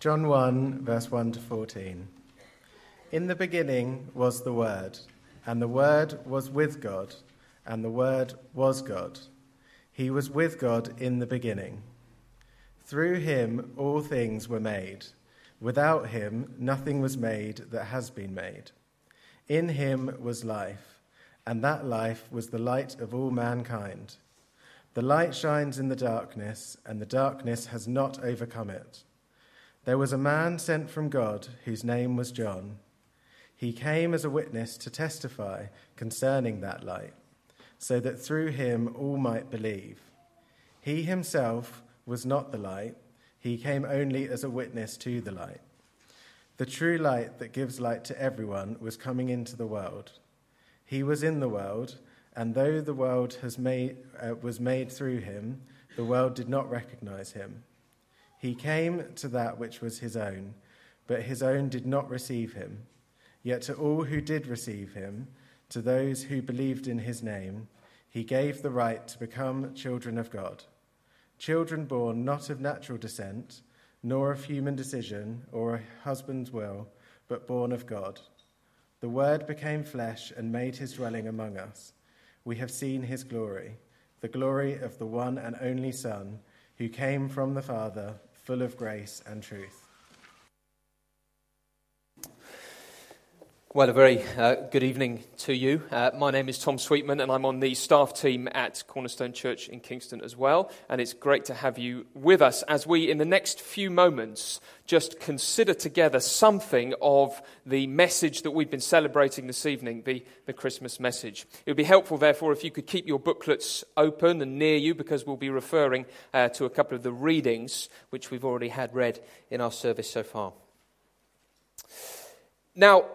John 1, verse 1 to 14. In the beginning was the Word, and the Word was with God, and the Word was God. He was with God in the beginning. Through him all things were made. Without him nothing was made that has been made. In him was life, and that life was the light of all mankind. The light shines in the darkness, and the darkness has not overcome it. There was a man sent from God whose name was John. He came as a witness to testify concerning that light, so that through him all might believe. He himself was not the light. He came only as a witness to the light. The true light that gives light to everyone was coming into the world. He was in the world, and though the world was made through him, the world did not recognize him. He came to that which was his own, but his own did not receive him. Yet to all who did receive him, to those who believed in his name, he gave the right to become children of God. Children born not of natural descent, nor of human decision or a husband's will, but born of God. The Word became flesh and made his dwelling among us. We have seen his glory, the glory of the one and only Son, who came from the Father, full of grace and truth. Well, a very good evening to you. My name is Tom Sweetman, and I'm on the staff team at Cornerstone Church in Kingston as well. And it's great to have you with us as we, in the next few moments, just consider together something of the message that we've been celebrating this evening, the Christmas message. It would be helpful, therefore, if you could keep your booklets open and near you, because we'll be referring to a couple of the readings which we've already had read in our service so far. Now,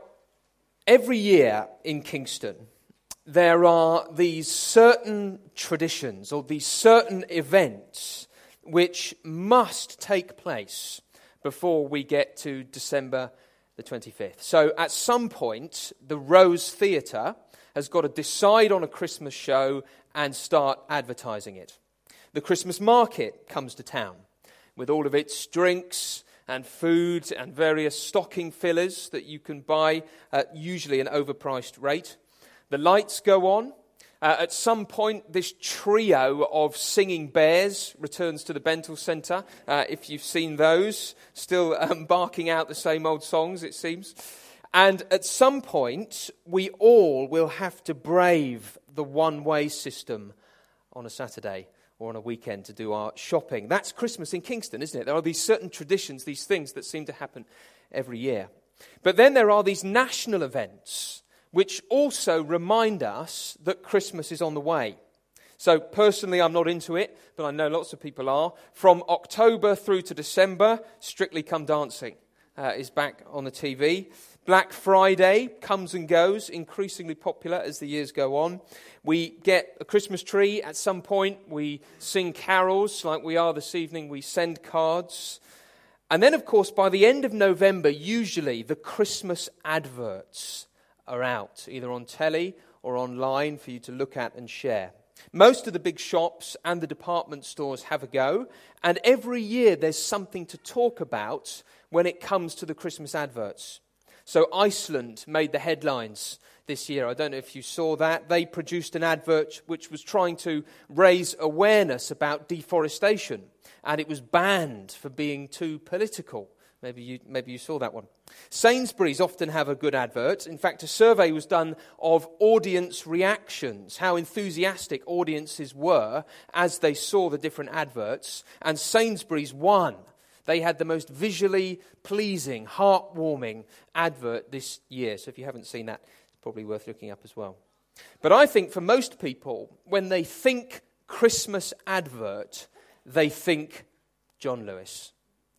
every year in Kingston, there are these certain traditions or these certain events which must take place before we get to December the 25th. So at some point, the Rose Theatre has got to decide on a Christmas show and start advertising it. The Christmas market comes to town with all of its drinks and food and various stocking fillers that you can buy at usually an overpriced rate. The lights go on. At some point, this trio of singing bears returns to the Bental Centre. If you've seen those, still barking out the same old songs, it seems. And at some point, we all will have to brave the one-way system on a Saturday or on a weekend to do our shopping. That's Christmas in Kingston, isn't it? There are these certain traditions, these things that seem to happen every year. But then there are these national events which also remind us that Christmas is on the way. So personally, I'm not into it, but I know lots of people are. From October through to December, Strictly Come Dancing is back on the TV. Black Friday comes and goes, increasingly popular as the years go on. We get a Christmas tree at some point. We sing carols like we are this evening. We send cards. And then, of course, by the end of November, usually the Christmas adverts are out, either on telly or online for you to look at and share. Most of the big shops and the department stores have a go, and every year there's something to talk about when it comes to the Christmas adverts. So Iceland made the headlines this year. I don't know if you saw that. They produced an advert which was trying to raise awareness about deforestation, and it was banned for being too political. Maybe you saw that one. Sainsbury's often have a good advert. In fact, a survey was done of audience reactions, how enthusiastic audiences were as they saw the different adverts, and Sainsbury's won. They had the most visually pleasing, heartwarming advert this year. So if you haven't seen that, it's probably worth looking up as well. But I think for most people, when they think Christmas advert, they think John Lewis.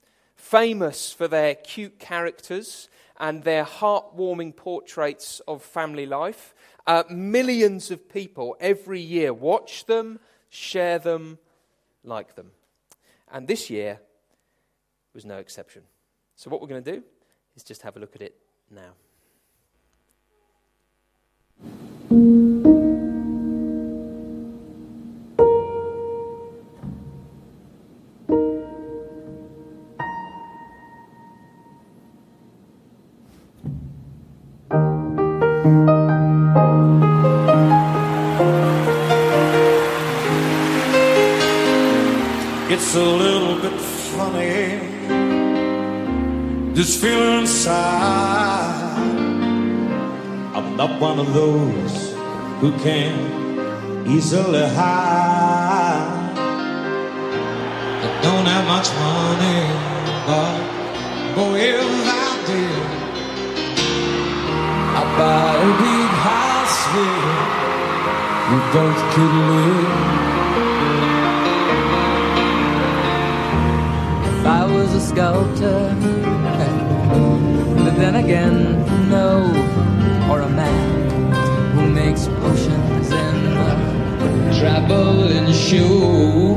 Famous for their cute characters and their heartwarming portraits of family life, millions of people every year watch them, share them, like them. And this year was no exception. So what we're going to do is just have a look at it now. funny, this feeling inside. I'm not one of those who can easily hide. I don't have much money, but boy, if I did, I'd buy a big house where we both could live. If I was a sculptor, but then again, no, or a man who makes potions in the traveling shoe.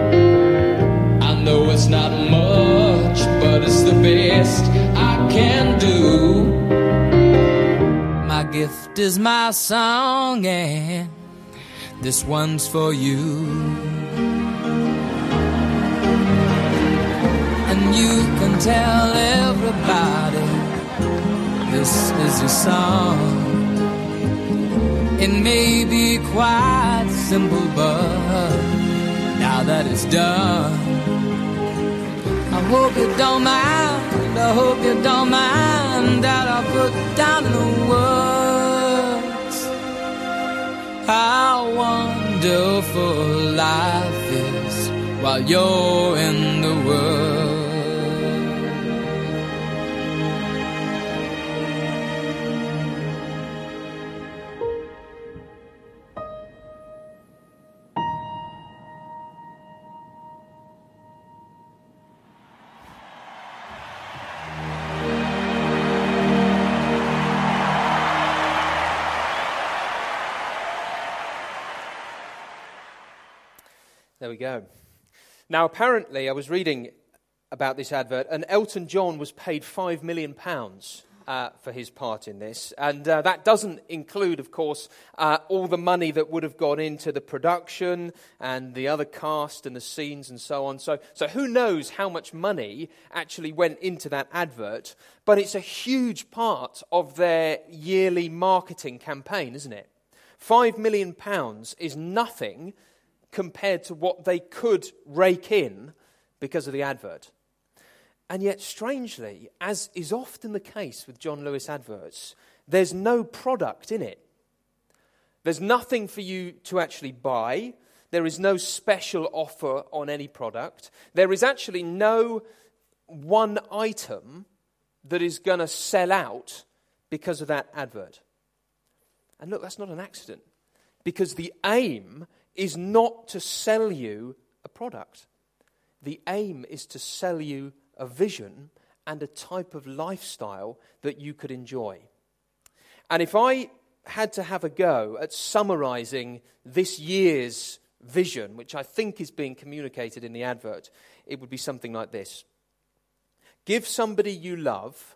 I know it's not much, but it's the best I can do. My gift is my song, and this one's for you. And you can tell everybody this is your song. It may be quite simple, but now that it's done, I hope you don't mind, I hope you don't mind that I put down in the words how wonderful life is while you're in the world. There we go. Now, apparently, I was reading about this advert, and Elton John was paid £5 million for his part in this. And that doesn't include, of course, all the money that would have gone into the production and the other cast and the scenes and so on. So who knows how much money actually went into that advert, but it's a huge part of their yearly marketing campaign, isn't it? £5 million is nothing compared to what they could rake in because of the advert. And yet, strangely, as is often the case with John Lewis adverts, there's no product in it. There's nothing for you to actually buy. There is no special offer on any product. There is actually no one item that is going to sell out because of that advert. And look, that's not an accident, because the aim is not to sell you a product. The aim is to sell you a vision and a type of lifestyle that you could enjoy. And if I had to have a go at summarizing this year's vision, which I think is being communicated in the advert, it would be something like this. Give somebody you love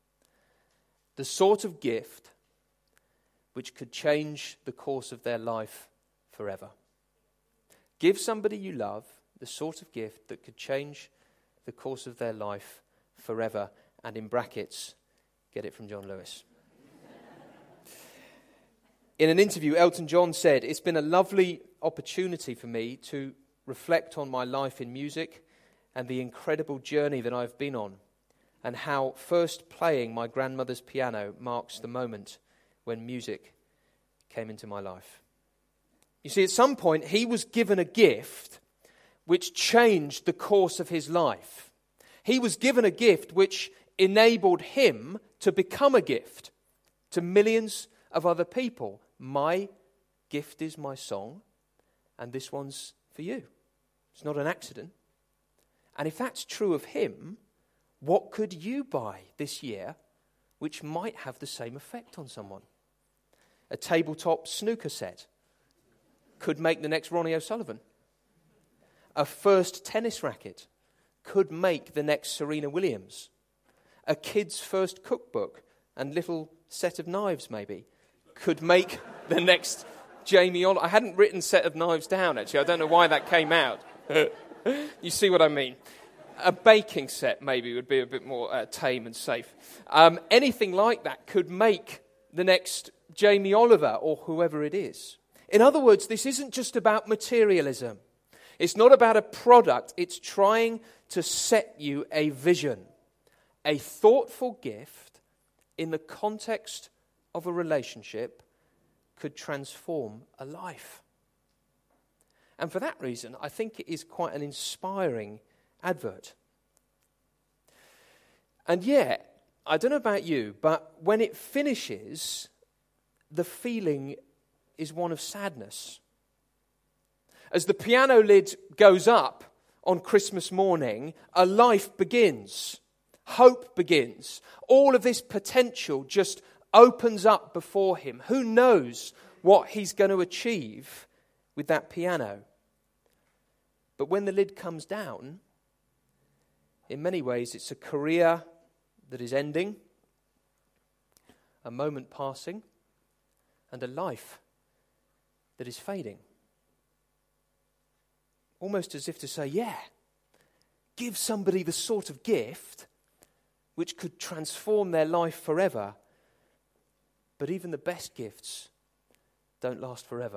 the sort of gift which could change the course of their life forever. Give somebody you love the sort of gift that could change the course of their life forever. And in brackets, get it from John Lewis. In an interview, Elton John said, "It's been a lovely opportunity for me to reflect on my life in music and the incredible journey that I've been on, and how first playing my grandmother's piano marks the moment when music came into my life." You see, at some point, he was given a gift which changed the course of his life. He was given a gift which enabled him to become a gift to millions of other people. My gift is my song, and this one's for you. It's not an accident. And if that's true of him, what could you buy this year which might have the same effect on someone? A tabletop snooker set could make the next Ronnie O'Sullivan. A first tennis racket could make the next Serena Williams. A kid's first cookbook and little set of knives, maybe, could make the next Jamie Oliver. I hadn't written set of knives down, actually. I don't know why that came out. You see what I mean? A baking set, maybe, would be a bit more tame and safe. Anything like that could make the next Jamie Oliver or whoever it is. In other words, this isn't just about materialism. It's not about a product. It's trying to set you a vision, a thoughtful gift in the context of a relationship could transform a life. And for that reason, I think it is quite an inspiring advert. And yet, I don't know about you, but when it finishes, the feeling is one of sadness. As the piano lid goes up on Christmas morning, a life begins. Hope begins. All of this potential just opens up before him. Who knows what he's going to achieve with that piano? But when the lid comes down, in many ways it's a career that is ending, a moment passing, and a life that is fading. Almost as if to say, yeah, give somebody the sort of gift which could transform their life forever. But even the best gifts don't last forever.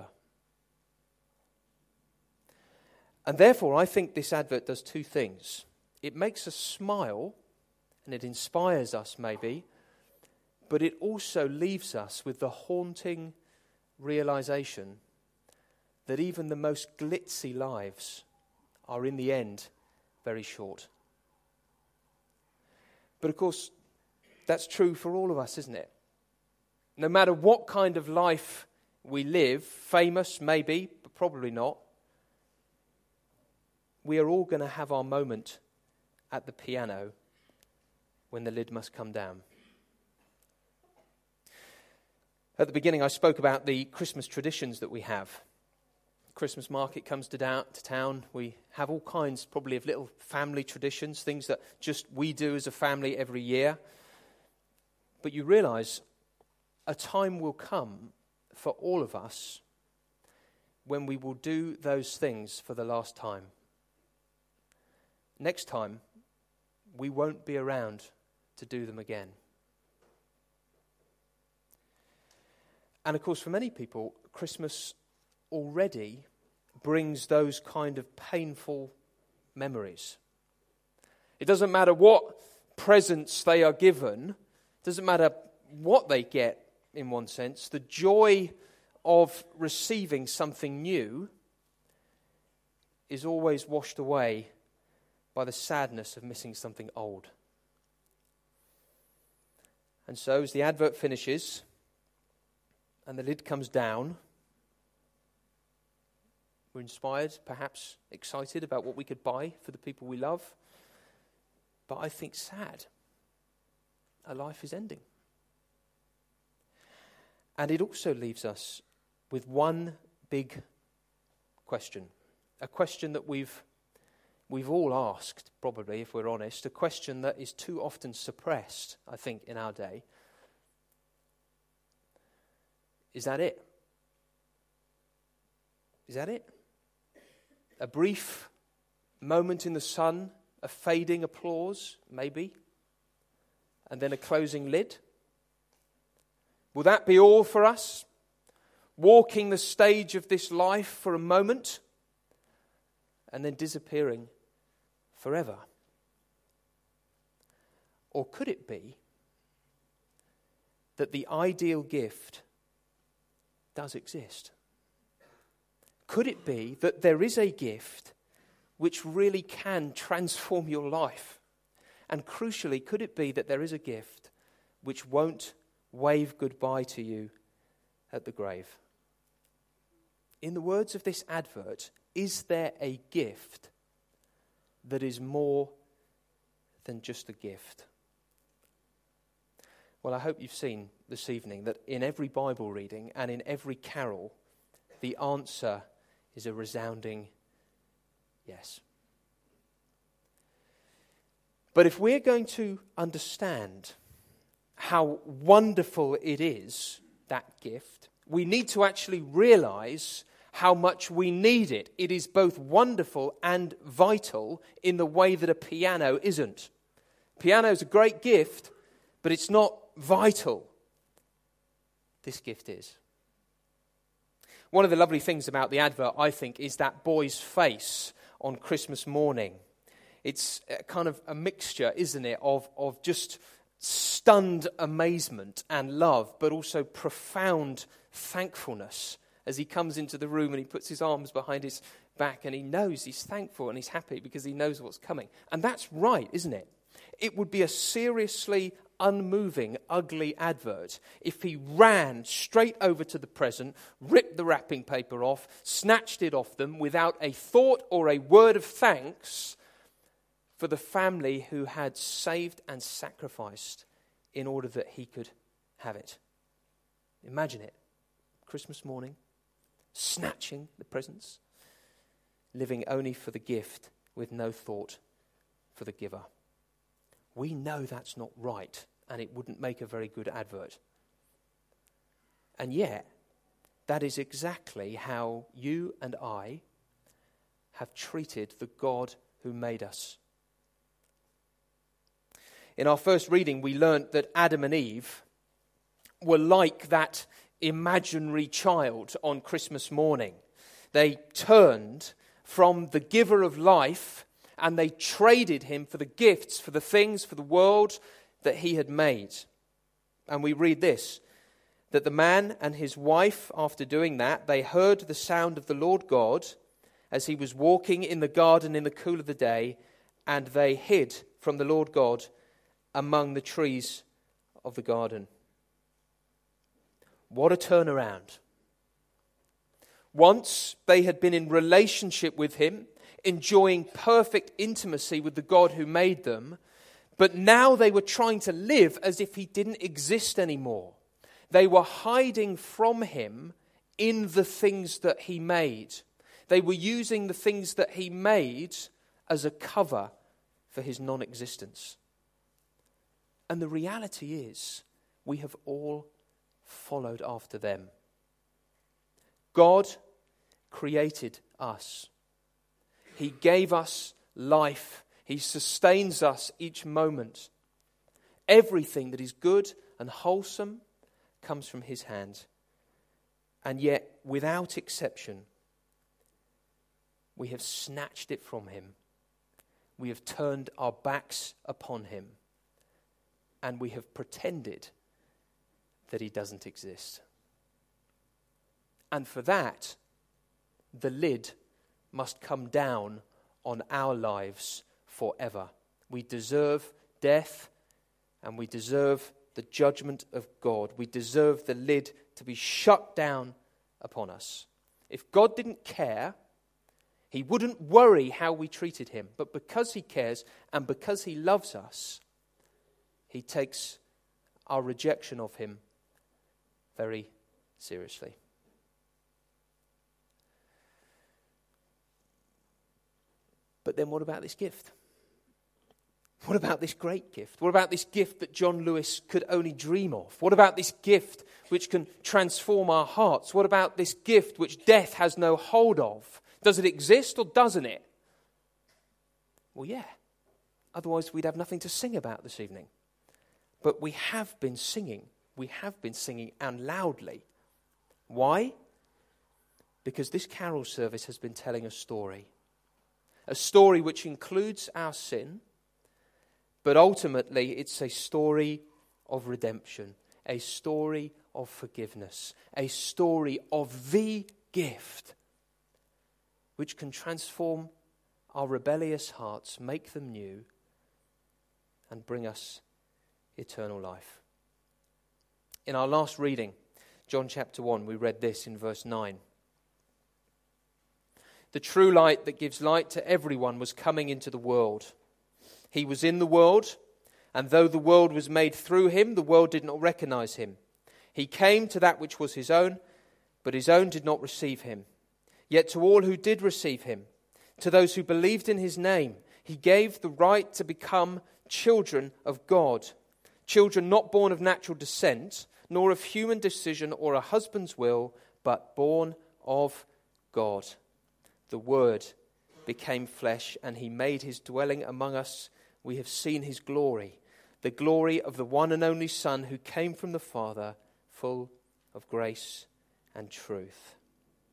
And therefore, I think this advert does two things. It makes us smile, and it inspires us maybe, but it also leaves us with the haunting realization that even the most glitzy lives are in the end very short. But of course, that's true for all of us, isn't it? No matter what kind of life we live, famous maybe, but probably not, we are all going to have our moment at the piano when the lid must come down. At the beginning, I spoke about the Christmas traditions that we have. Christmas market comes to town. We have all kinds, probably, of little family traditions, things that just we do as a family every year. But you realize a time will come for all of us when we will do those things for the last time. Next time, we won't be around to do them again. And of course, for many people, Christmas already brings those kind of painful memories. It doesn't matter what presents they are given, it doesn't matter what they get in one sense, the joy of receiving something new is always washed away by the sadness of missing something old. And so as the advert finishes and the lid comes down, we're inspired, perhaps excited about what we could buy for the people we love, but I think sad. A life is ending. And it also leaves us with one big question, a question that we've all asked, probably, if we're honest, a question that is too often suppressed, I think, in our day. Is that it? Is that it? A brief moment in the sun, a fading applause, maybe, and then a closing lid? Will that be all for us? Walking the stage of this life for a moment and then disappearing forever? Or could it be that the ideal gift does exist? Could it be that there is a gift which really can transform your life? And crucially, could it be that there is a gift which won't wave goodbye to you at the grave? In the words of this advert, is there a gift that is more than just a gift? Well, I hope you've seen this evening that in every Bible reading and in every carol, the answer is a resounding yes. But if we're going to understand how wonderful it is, that gift, we need to actually realize how much we need it. It is both wonderful and vital in the way that a piano isn't. Piano is a great gift, but it's not vital. This gift is. One of the lovely things about the advert, I think, is that boy's face on Christmas morning. It's kind of a mixture, isn't it, of just stunned amazement and love, but also profound thankfulness as he comes into the room and he puts his arms behind his back and he knows he's thankful and he's happy because he knows what's coming. And that's right, isn't it? It would be a seriously unmoving, ugly advert if he ran straight over to the present, ripped the wrapping paper off, snatched it off them without a thought or a word of thanks for the family who had saved and sacrificed in order that he could have it. Imagine it. Christmas morning, snatching the presents, living only for the gift with no thought for the giver. We know that's not right, and it wouldn't make a very good advert. And yet, that is exactly how you and I have treated the God who made us. In our first reading, we learnt that Adam and Eve were like that imaginary child on Christmas morning. They turned from the giver of life and they traded him for the gifts, for the things, for the world that he had made. And we read this, that the man and his wife, after doing that, they heard the sound of the Lord God as he was walking in the garden in the cool of the day, and they hid from the Lord God among the trees of the garden. What a turnaround. Once they had been in relationship with him, enjoying perfect intimacy with the God who made them, but now they were trying to live as if he didn't exist anymore. They were hiding from him in the things that he made. They were using the things that he made as a cover for his non-existence. And the reality is, we have all followed after them. God created us. He gave us life. He sustains us each moment. Everything that is good and wholesome comes from his hand. And yet, without exception, we have snatched it from him. We have turned our backs upon him. And we have pretended that he doesn't exist. And for that, the lid must come down on our lives forever. We deserve death, and we deserve the judgment of God. We deserve the lid to be shut down upon us. If God didn't care, he wouldn't worry how we treated him. But because he cares and because he loves us, he takes our rejection of him very seriously. But then what about this gift? What about this great gift? What about this gift that John Lewis could only dream of? What about this gift which can transform our hearts? What about this gift which death has no hold of? Does it exist or doesn't it? Well, yeah. Otherwise we'd have nothing to sing about this evening. But we have been singing. We have been singing, and loudly. Why? Because this carol service has been telling a story. A story which includes our sin, but ultimately it's a story of redemption, a story of forgiveness, a story of the gift which can transform our rebellious hearts, make them new, and bring us eternal life. In our last reading, John chapter 1, we read this in verse 9. The true light that gives light to everyone was coming into the world. He was in the world, and though the world was made through him, the world did not recognize him. He came to that which was his own, but his own did not receive him. Yet to all who did receive him, to those who believed in his name, he gave the right to become children of God. Children not born of natural descent, nor of human decision or a husband's will, but born of God. The Word became flesh, and he made his dwelling among us. We have seen his glory, the glory of the one and only Son who came from the Father, full of grace and truth.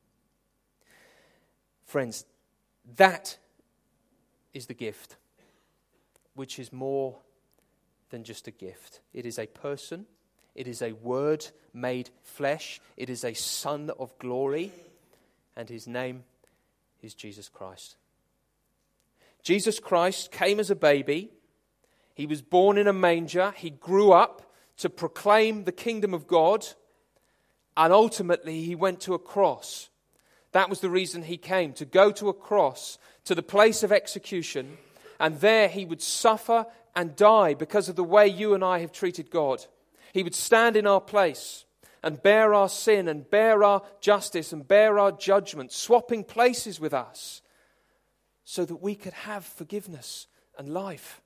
Friends, that is the gift, which is more than just a gift. It is a person. It is a word made flesh. It is a Son of glory. And his name is Jesus Christ. Jesus Christ came as a baby. He was born in a manger. He grew up to proclaim the kingdom of God. And ultimately, he went to a cross. That was the reason he came, to go to a cross, to the place of execution. And there he would suffer and die because of the way you and I have treated God. He would stand in our place and bear our sin and bear our justice and bear our judgment, swapping places with us so that we could have forgiveness and life.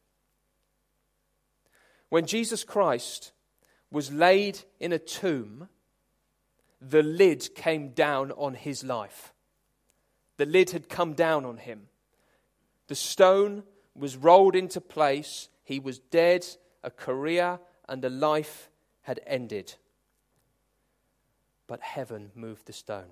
When Jesus Christ was laid in a tomb, the lid came down on his life. The lid had come down on him. The stone was rolled into place. He was dead. A career and a life had ended. But heaven moved the stone.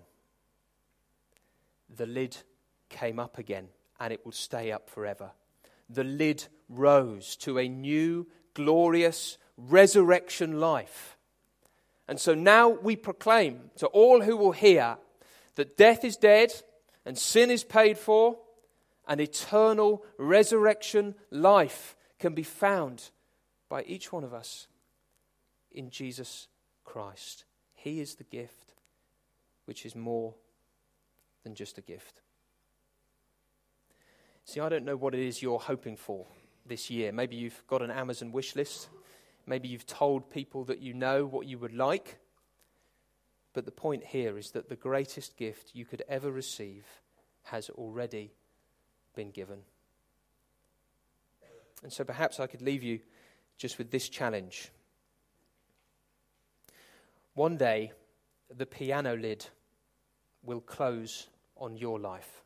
The lid came up again, and it will stay up forever. The lid rose to a new, glorious resurrection life. And so now we proclaim to all who will hear that death is dead and sin is paid for, and eternal resurrection life can be found by each one of us in Jesus Christ. He is the gift, which is more than just a gift. See, I don't know what it is you're hoping for this year. Maybe you've got an Amazon wish list. Maybe you've told people that you know what you would like. But the point here is that the greatest gift you could ever receive has already been given. And so perhaps I could leave you just with this challenge. One day, the piano lid will close on your life.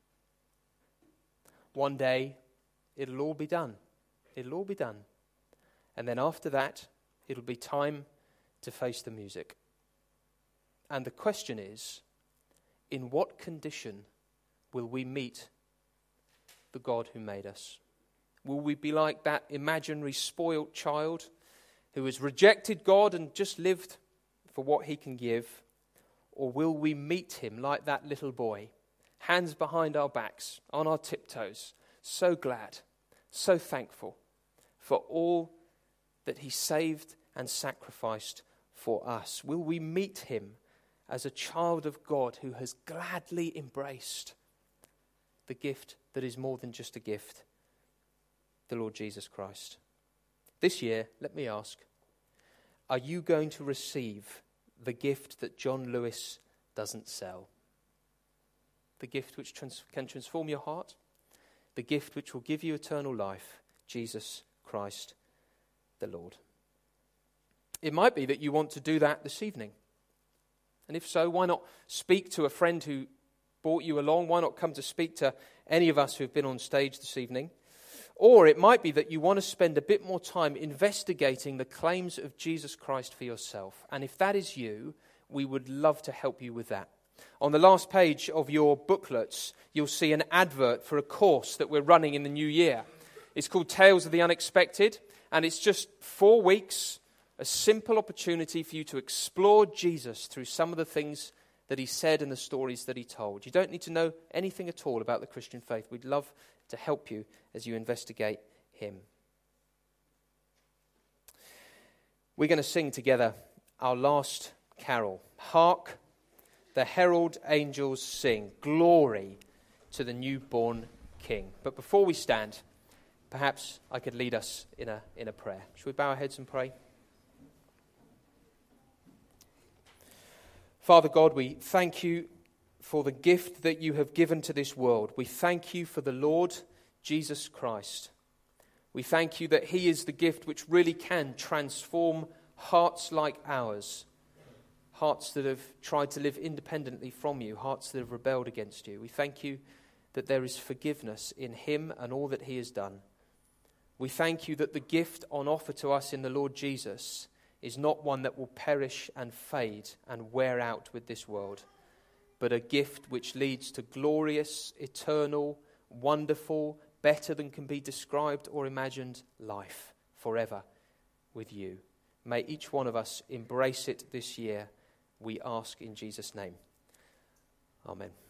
One day, it'll all be done. It'll all be done. And then after that, it'll be time to face the music. And the question is, in what condition will we meet the God who made us? Will we be like that imaginary spoilt child who has rejected God and just lived for what he can give? Or will we meet him like that little boy, hands behind our backs, on our tiptoes, so glad, so thankful for all that he saved and sacrificed for us? Will we meet him as a child of God who has gladly embraced the gift that is more than just a gift, the Lord Jesus Christ? This year, let me ask, are you going to receive the gift that John Lewis doesn't sell? The gift which can transform your heart, the gift which will give you eternal life, Jesus Christ the Lord. It might be that you want to do that this evening. And if so, why not speak to a friend who brought you along? Why not come to speak to any of us who have been on stage this evening? Or it might be that you want to spend a bit more time investigating the claims of Jesus Christ for yourself. And if that is you, we would love to help you with that. On the last page of your booklets, you'll see an advert for a course that we're running in the new year. It's called Tales of the Unexpected, and it's just 4 weeks, a simple opportunity for you to explore Jesus through some of the things that he said and the stories that he told. You don't need to know anything at all about the Christian faith. We'd love to help you as you investigate him. We're going to sing together our last carol. Hark, the herald angels sing, glory to the newborn King. But before we stand, perhaps I could lead us in a prayer. Shall we bow our heads and pray? Father God, we thank you for the gift that you have given to this world. We thank you for the Lord Jesus Christ. We thank you that he is the gift which really can transform hearts like ours, hearts that have tried to live independently from you, hearts that have rebelled against you. We thank you that there is forgiveness in him and all that he has done. We thank you that the gift on offer to us in the Lord Jesus is not one that will perish and fade and wear out with this world, but a gift which leads to glorious, eternal, wonderful, better than can be described or imagined life forever with you. May each one of us embrace it this year, we ask in Jesus' name. Amen.